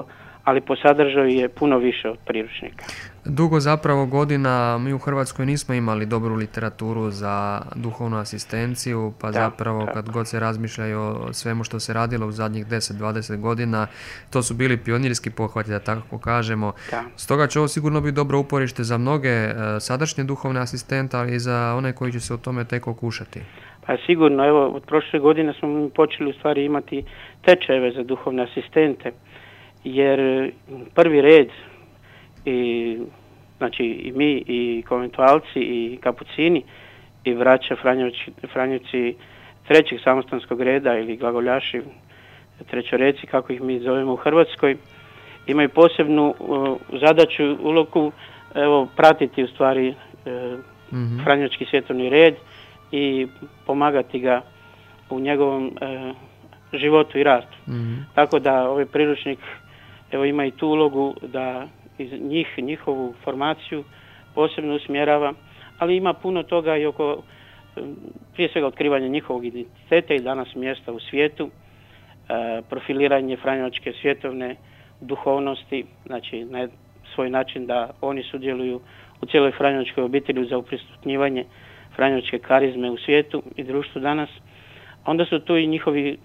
ali po sadržaju je puno više od priručnika. Dugo zapravo godina mi u Hrvatskoj nismo imali dobru literaturu za duhovnu asistenciju, pa zapravo kad god se razmišljaju o svemu što se radilo u zadnjih 10-20 godina, to su bili pionirski pohvati, da tako kažemo. Da. Stoga će ovo sigurno biti dobro uporište za mnoge sadašnje duhovne asistente, ali i za one koji će se o tome tek okušati. Pa sigurno, evo, od prošle godine smo počeli u stvari imati tečajeve za duhovne asistente, jer prvi red znači i mi, i konventualci, i kapucini, i braća Franjevci trećeg samostanskog reda ili glagoljaši, trećoreci, kako ih mi zovemo u Hrvatskoj, imaju posebnu zadaću, ulogu, evo, pratiti u stvari Franjevački svjetovni red i pomagati ga u njegovom životu i rastu. Tako da ovaj priručnik, evo, ima i tu ulogu da njihovu formaciju posebno usmjerava, ali ima puno toga i oko, prije svega, otkrivanja njihovog identiteta i danas mjesta u svijetu, profiliranje franjevačke svjetovne duhovnosti, znači na svoj način da oni sudjeluju u cijeloj franjevačkoj obitelji za uprisutnjivanje franjevačke karizme u svijetu i društvu danas. Onda su tu i njihovi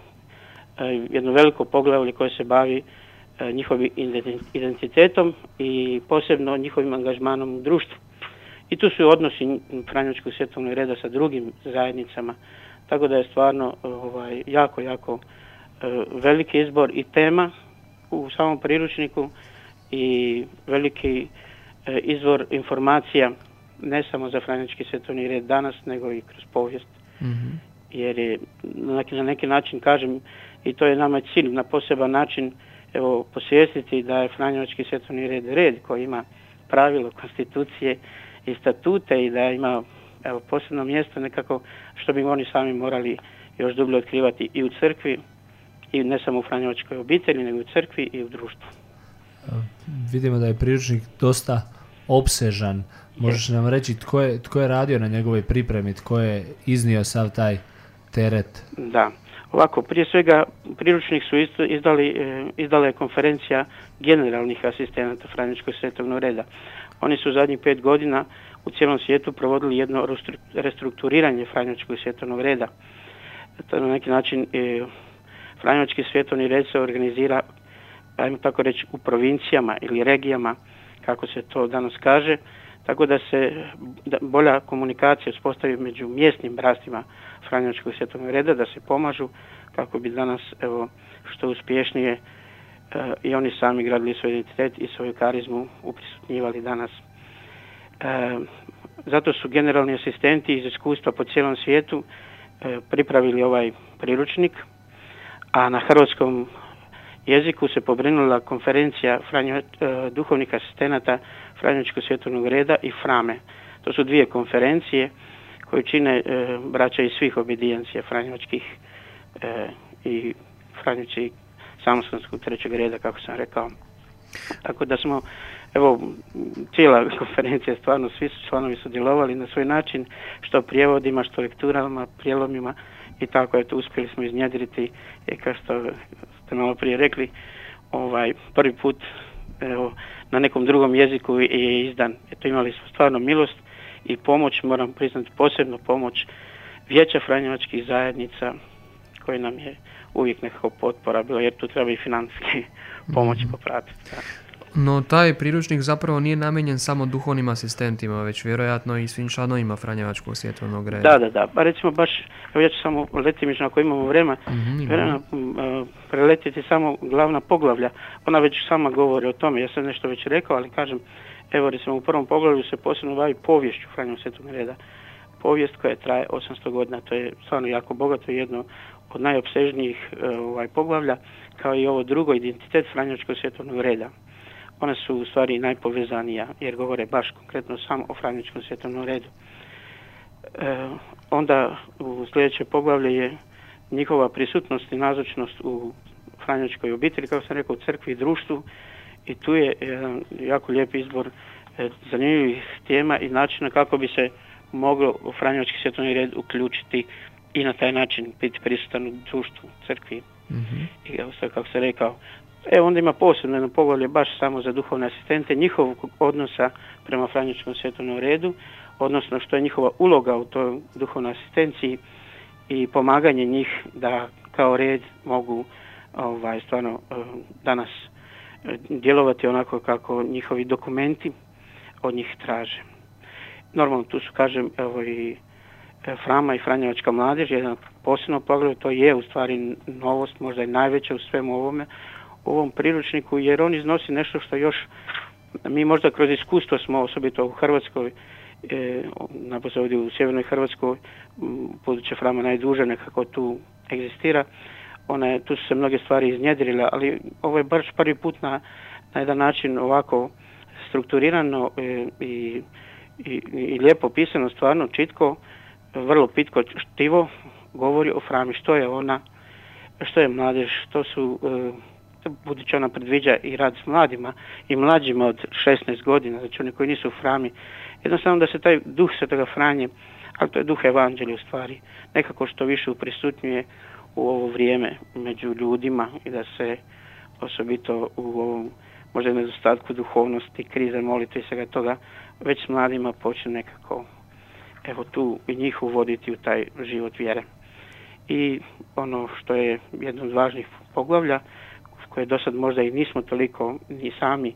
jedno veliko poglavlje koje se bavi njihovim identitetom i posebno njihovim angažmanom u društvu. I tu su odnosi Franjevačkog svjetovnog reda sa drugim zajednicama, tako da je stvarno jako veliki izbor i tema u samom priručniku i veliki izvor informacija ne samo za Franjevački svjetovni red danas, nego i kroz povijest. Jer je na neki način, kažem, i to je nama cilj na poseban način, evo, posvijestiti da je Franjevački svjetovni red koji ima pravilo, konstitucije i statute i da ima, evo, posebno mjesto nekako što bi oni sami morali još dublje otkrivati i u crkvi, i ne samo u franjevačkoj obitelji, nego i u crkvi i u društvu. Vidimo da je priručnik dosta opsežan. Možeš nam reći tko je radio na njegovoj pripremi, tko je iznio sav taj teret? Da. Ovako, prije svega, priručnik su izdala je konferencija generalnih asistenata Franjevačkog svjetovnog reda. Oni su zadnjih 5 godina u cijelom svijetu provodili jedno restrukturiranje Franjevačkog svjetovnog reda. To na neki način Franjevački svjetovni red se organizira, ajmo tako reći, u provincijama ili regijama, kako se to danas kaže, tako da se bolja komunikacija uspostavi među mjesnim brastima Franjevačkog svjetovnog reda, da se pomažu kako bi danas, evo, što uspješnije i oni sami gradili svoj identitet i svoju karizmu uprisutnjivali danas. Zato su generalni asistenti iz iskustva po cijelom svijetu pripravili ovaj priručnik, a na hrvatskom jeziku se pobrinula konferencija duhovnih asistenata Franjevačkog svjetovnog reda i Frame. To su dvije konferencije koje čine braća iz svih obedijencija franjevačkih i Franjevci samostanskog trećeg reda, kako sam rekao. Tako da smo, evo, cijela konferencija, stvarno svi su članovi sudjelovali na svoj način, što prijevodima, što lekturama, prijelomima, i tako, eto, uspjeli smo iznjedriti, kao što ste malo prije rekli, prvi put, evo, na nekom drugom jeziku je izdan. Eto, imali smo stvarno milost i pomoć, moram priznati posebno pomoć Vijeća franjevačkih zajednica, koji nam je uvijek nekako potpora bila, jer tu treba i financijski pomoć popratiti. No, taj priručnik zapravo nije namijenjen samo duhovnim asistentima, već vjerojatno i svim članovima Franjevačkog svjetovnog reda. Da. Pa recimo baš, evo, ja ću samo letimično, ako imamo vremena, preletiti samo glavna poglavlja. Ona već sama govori o tome, ja sam nešto već rekao, ali kažem, evo, recimo u prvom poglavlju se posebno bavi poviješću Franjevačkog svjetovnog reda. Povijest koja traje 800 godina, to je stvarno jako bogato, jedno od najopsežnijih poglavlja, kao i ovo drugo, identitet Franjevačkog svjetovnog reda. One su u stvari najpovezanija, jer govore baš konkretno samo o Franjevačkom svjetovnom redu. Onda u sljedeće poglavlje je njihova prisutnost i nazočnost u franjevačkoj obitelji, kao sam rekao, u crkvi i društvu, i tu je jedan jako lijep izbor zanimljivih tema i načina kako bi se moglo u Franjevački svjetovni red uključiti i na taj način biti prisutan u društvu, crkvi. I kako sam rekao, Evo onda ima posebno jedno poglavlje baš samo za duhovne asistente, njihovog odnosa prema Franjevačkom svjetovnom redu, odnosno što je njihova uloga u toj duhovnoj asistenciji i pomaganje njih da kao red mogu stvarno danas djelovati onako kako njihovi dokumenti od njih traže. Normalno tu su, kažem, evo i Frama i Franjevačka mladež, jedan posebno poglavlje, to je u stvari novost, možda i najveća u svemu ovome, u ovom priručniku, jer on iznosi nešto što još mi možda kroz iskustvo smo, osobito u Hrvatskoj, napose ovdje u sjevernoj Hrvatskoj, područje Frama najduže nekako tu egzistira, tu su se mnoge stvari iznjedrile, ali ovo je baš prvi put na jedan način ovako strukturirano i lijepo pisano, stvarno čitko, vrlo pitko štivo govori o Frami, što je ona, što je mladež, što su, budući ona predviđa i rad s mladima i mlađima od 16 godina, znači oni koji nisu u Frami, jednostavno da se taj duh Svetoga Franje, ali to je duh evanđelja u stvari, nekako što više uprisutnjuje u ovo vrijeme među ljudima i da se osobito u ovom možda nedostatku duhovnosti, krize, molitve i svega toga, već s mladima počne nekako evo tu i njih uvoditi u taj život vjere. I ono što je jedno od važnih poglavlja, koje do sad možda i nismo toliko ni sami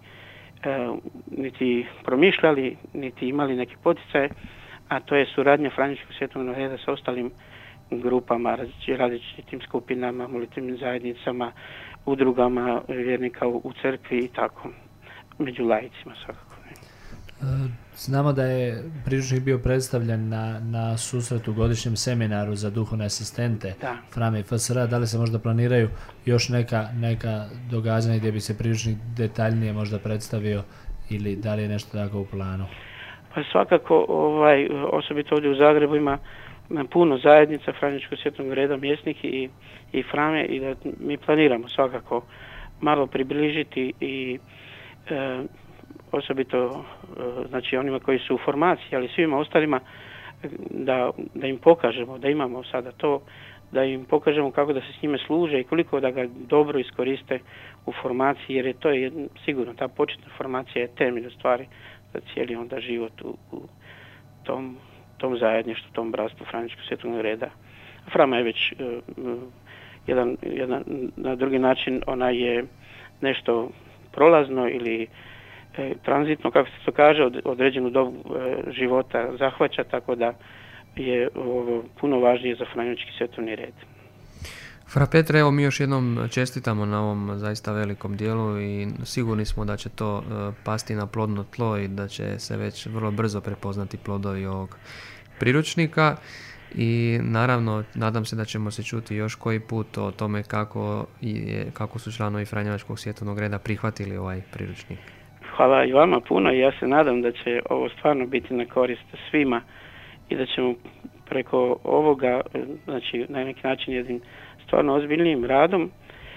niti promišljali, niti imali neki poticaje, a to je suradnja Franjevačkog svjetovnog reda sa ostalim grupama, različitim skupinama, molitvenim zajednicama, udrugama vjernika u crkvi i tako, među laicima svakako. Znamo da je priručnik bio predstavljen na susretu godišnjem seminaru za duhovne asistente Frame i FSR. Da li se možda planiraju još neka događanja gdje bi se priručnik detaljnije možda predstavio ili da li je nešto tako u planu? Pa svakako, osobito ovdje u Zagrebu ima puno zajednica Franjevačkog svjetovnog reda mjesnih i Frame i da mi planiramo svakako malo približiti i osobito znači onima koji su u formaciji, ali svima ostalima da im pokažemo da imamo sada to, da im pokažemo kako da se s njime služe i koliko da ga dobro iskoriste u formaciji, jer je to sigurno ta početna formacija je temelj u stvari za cijeli onda život u tom zajedništvu, tom bratstvu Franjevačkog svjetovnog reda. Frama je već jedan na drugi način, ona je nešto prolazno ili tranzitno, kako se to kaže, određenu dobu života zahvaća, tako da je ovo puno važnije za Franjevački svjetovni red. Fra Petre, evo mi još jednom čestitamo na ovom zaista velikom dijelu i sigurni smo da će to pasti na plodno tlo i da će se već vrlo brzo prepoznati plodovi ovog priručnika i naravno nadam se da ćemo se čuti još koji put o tome kako su članovi Franjevačkog svjetovnog reda prihvatili ovaj priručnik. Hvala i vama puno i ja se nadam da će ovo stvarno biti na korist svima i da ćemo preko ovoga, znači na neki način jednim stvarno ozbiljnijim radom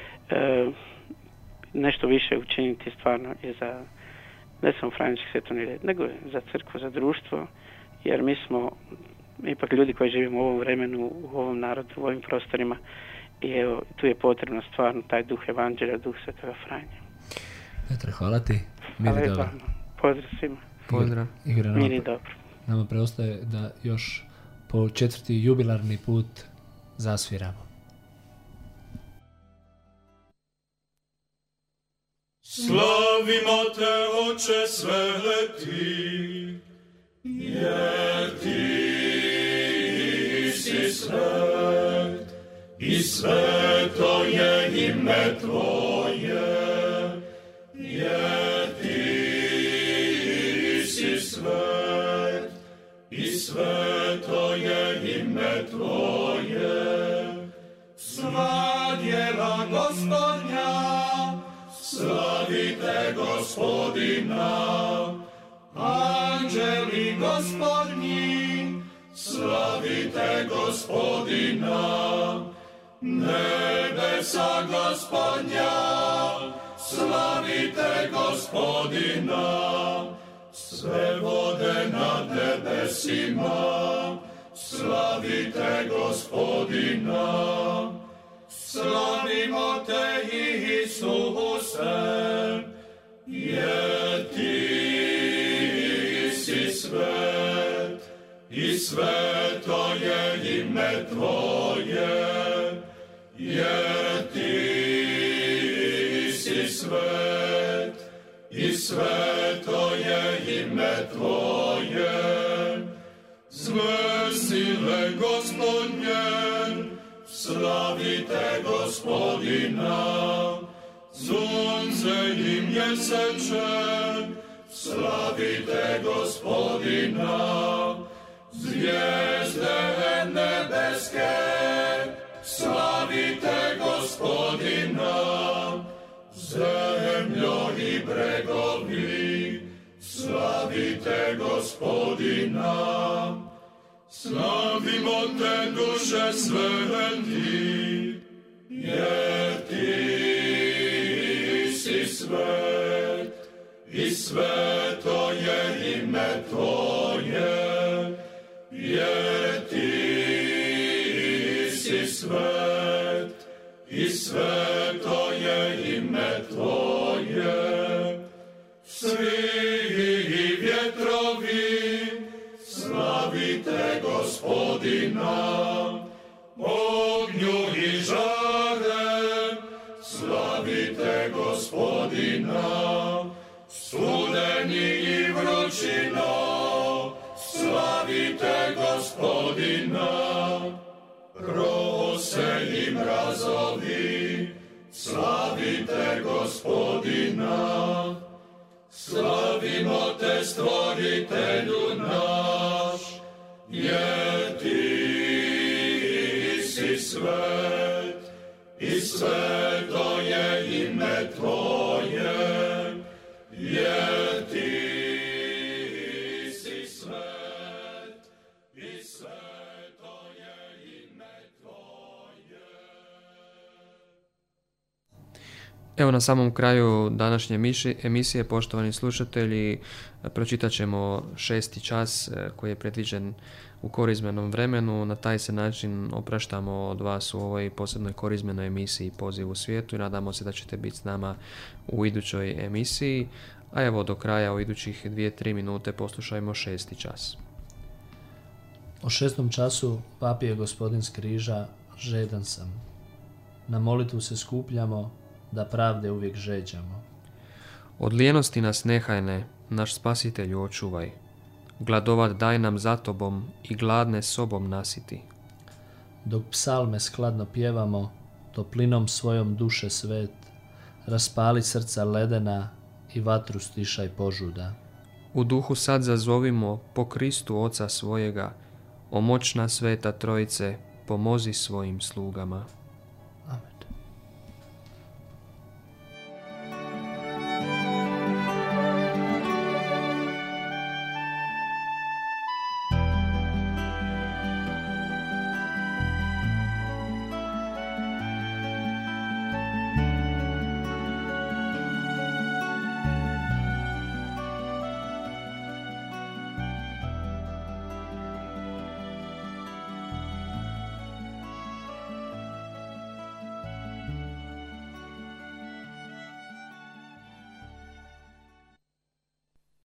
nešto više učiniti stvarno i za ne samo Franjevački svjetovni red, nego za crkvu, za društvo, jer mi smo ipak ljudi koji živimo u ovom vremenu, u ovom narodu, u ovim prostorima i evo tu je potrebno stvarno taj duh evanđelja, duh Svetoga Franje. Petre, hvala ti. Mir i dobro. Pozdrav svima. Pozdrav. Mir i dobro. Nama preostaje da još po 4. jubilarni put zasviramo. Slavimo te, Oče sveti, jer ti si svet i sveto je ime tvoje. Jer ti si svet i sveto je ime tvoje. Sva djela Gospodnja, slavite Gospodina. Anđeli Gospodnji, slavite Gospodina. Nebesa Gospodnja, slavite Gospodina, sve vode nad nebesima, slavite Gospodina. Slavimo te, Isuse, se, jer ti si svet i sveto je ime tvoje, jer ti si svet i sveto je ime tvoje. Sve sile Gospodnje, slavite Gospodina, sunce i mjeseče, slavite Gospodina, zvijezde nebeske, slavite Gospodina, zemljo i bregovi, slavite Gospodina. Slavimo te, duše sveti, jer ti si svet i sveto je ime tvoje, jer ti si svet i sveto je ime tvoje. Svi vjetrovi, slavite Gospodina, ognju i žare, slavite Gospodina, studeni i vrućino, slavite Gospodina, rose i mrazovi, slavite Gospodina. Slavimo te, stvoritelju naš, jer ti si svet i sveto je ime tvoje, jer ti si svet i sveto je ime tvoje. Evo na samom kraju današnje emisije, poštovani slušatelji, pročitat ćemo 6. čas koji je predviđen u korizmenom vremenu. Na taj se način opraštamo od vas u ovoj posebnoj korizmenoj emisiji Poziv u svijetu i nadamo se da ćete biti s nama u idućoj emisiji. A evo do kraja u idućih 2-3 minute poslušajmo 6. čas. O 6. času papije Gospodin s križa, žedan sam. Na molitvu se skupljamo, da pravde uvijek žeđamo. Od lijenosti nas nehajne, naš spasitelju očuvaj. Gladovat daj nam za tobom i gladne sobom nasiti. Dok psalme skladno pjevamo, toplinom svojom duše svet, raspali srca ledena i vatru stišaj požuda. U duhu sad zazovimo po Kristu Oca svojega, o moćna sveta Trojice, pomozi svojim slugama.